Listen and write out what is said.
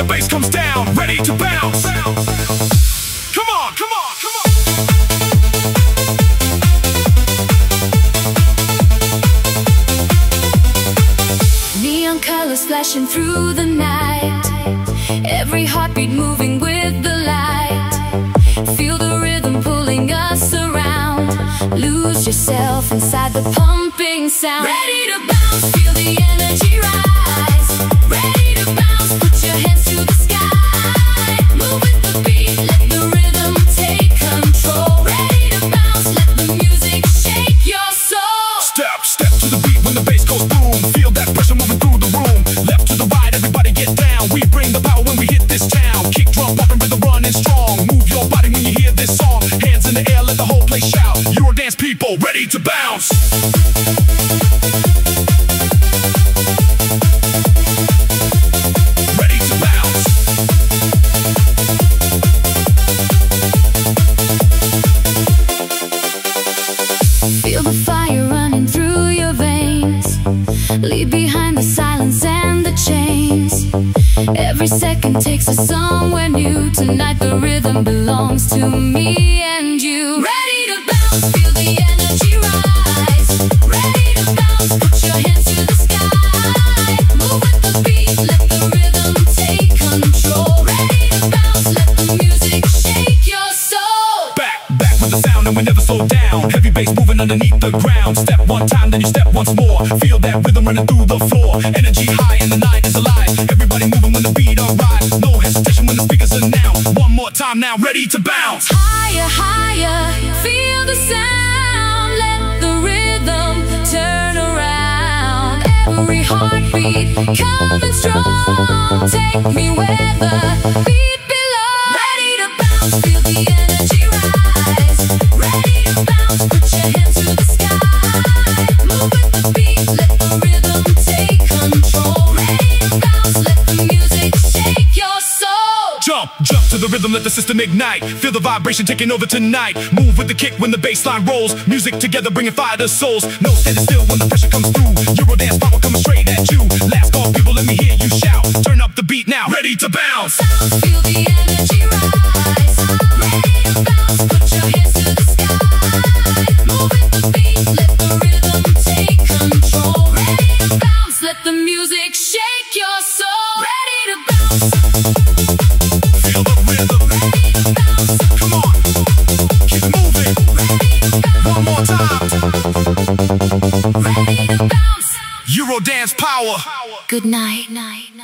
the bass comes down, ready to bounce. Come on, come on, come on. Neon colors flashing through the night, every heartbeat moving with the light. Feel the rhythm pulling us around, lose yourself inside the pumping sound. Ready to bounce, feel the energy rise. Ready to bounce, put your hands to the sky. Move with the beat, let the rhythm take control. Ready to bounce, let the music shake your soul. Step, step to the beat when the bass goes boom. Feel that pressure moving through the room. Left to the right, everybody get down. We bring the power when we hit this town. Kick drum bumping, rhythm running strong. Move your body when you hear this song. Hands in the air, let the whole place shout. Eurodance people, ready to bounce. Ready to bounce. Feel the fire running through your veins. Leave behind the silence and the chains. Every second takes us somewhere new. Tonight the rhythm belongs to me and you. Ready to bounce, feel the energy rise. Ready to bounce, put your hands to the sky. Move with the beat, let the rhythm take control. Ready to bounce, let the music shake your soul. Back, back with the sound and we never slow down. Heavy bass moving underneath the ground. Step one time, then you step once more. Feel that rhythm running through the floor. Energy high and the night is alive. Everybody moving when the beat arrives. No hesitation when the speakers announce. One more time now, ready to bounce. Higher, higher, feel the sound. Let the rhythm turn around. Every heartbeat coming strong. Take me where the beat belongs. Ready to bounce, feel the energy rise. Ready to bounce, put your hands to the sky. Move with the beat, let the rhythm take control. Ready to bounce, let the music shake your soul. Jump, jump to the rhythm, let the system ignite. Feel the vibration taking over tonight. Move with the kick when the bass line rolls. Music together bringing fire to souls. No standing still when the pressure comes through. Eurodance power coming straight at you. Last call people, let me hear you shout. Turn up the beat now, ready to bounce. Bounce, feel the energy rise. Ready to bounce, put your hands to the sky. Move with the beat, let the rhythm take control. Ready to bounce, let the music shake your soul. Ready to bounce. Feel the rhythm. Ready to bounce. Come on, keep it moving. Ready to bounce. One more time. Ready to bounce. Eurodance power. Good night.